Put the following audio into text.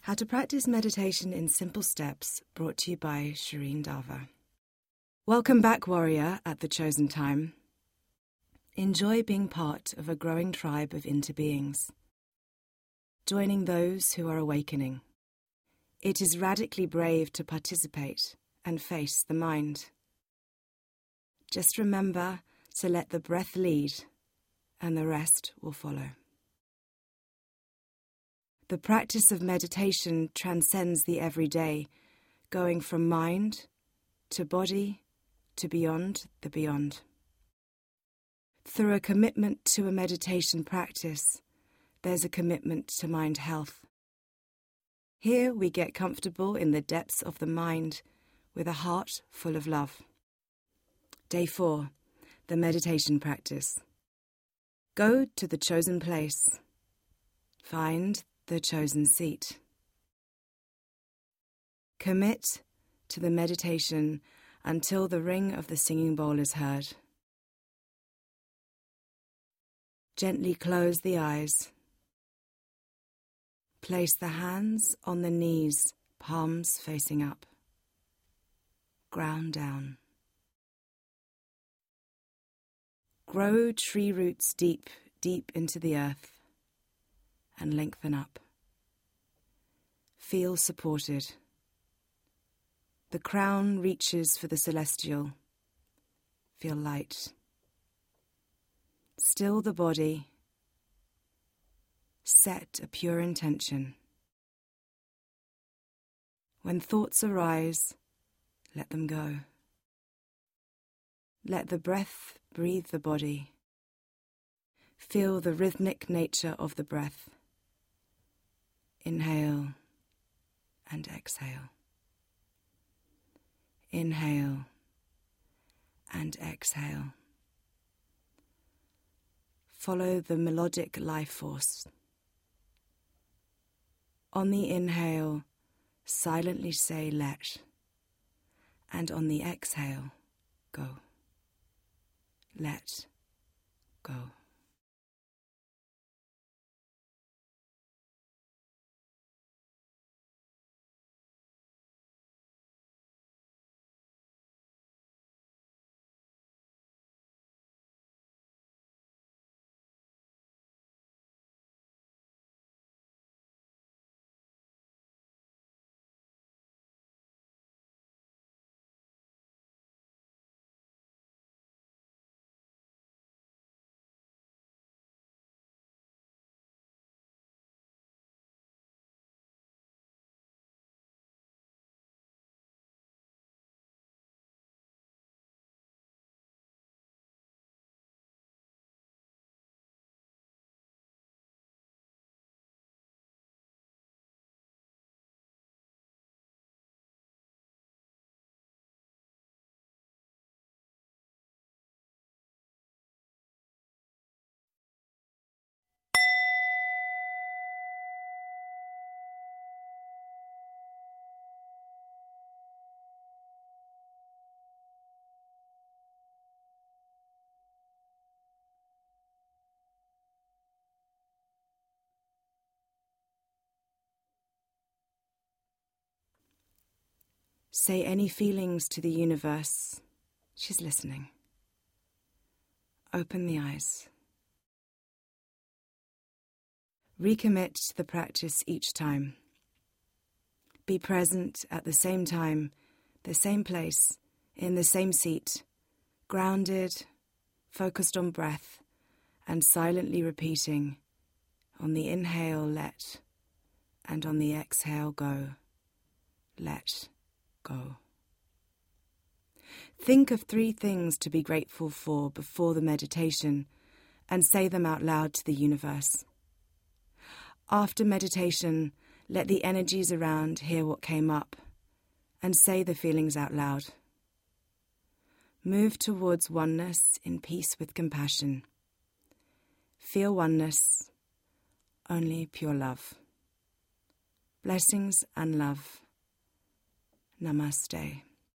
How to practice meditation in simple steps, brought to you by Shireen Dava. Welcome back, warrior, at the chosen time. Enjoy being part of a growing tribe of interbeings, joining those who are awakening. It is radically brave to participate and face the mind. Just remember to let the breath lead, and the rest will follow. The practice of meditation transcends the everyday, going from mind to body to beyond the beyond. Through a commitment to a meditation practice, there's a commitment to mind health. Here we get comfortable in the depths of the mind with a heart full of love. Day 4, the meditation practice. Go to the chosen place. Find the chosen seat. Commit to the meditation until the ring of the singing bowl is heard. Gently close the eyes. Place the hands on the knees, palms facing up. Ground down. Grow tree roots deep, deep into the earth, and lengthen up. Feel supported. The crown reaches for the celestial. Feel light. Still the body. Set a pure intention. When thoughts arise, let them go. Let the breath breathe the body. Feel the rhythmic nature of the breath. Inhale and exhale. Inhale and exhale. Follow the melodic life force. On the inhale, silently say let, and on the exhale, go. Let go. Say any feelings to the universe. She's listening. Open the eyes. Recommit to the practice each time. Be present at the same time, the same place, in the same seat, grounded, focused on breath, and silently repeating, on the inhale, let, and on the exhale, go. Let go. Think of 3 things to be grateful for before the meditation and say them out loud to the universe. After meditation, let the energies around hear what came up and say the feelings out loud. Move towards oneness in peace with compassion. Feel oneness, only pure love. Blessings and love. Namaste.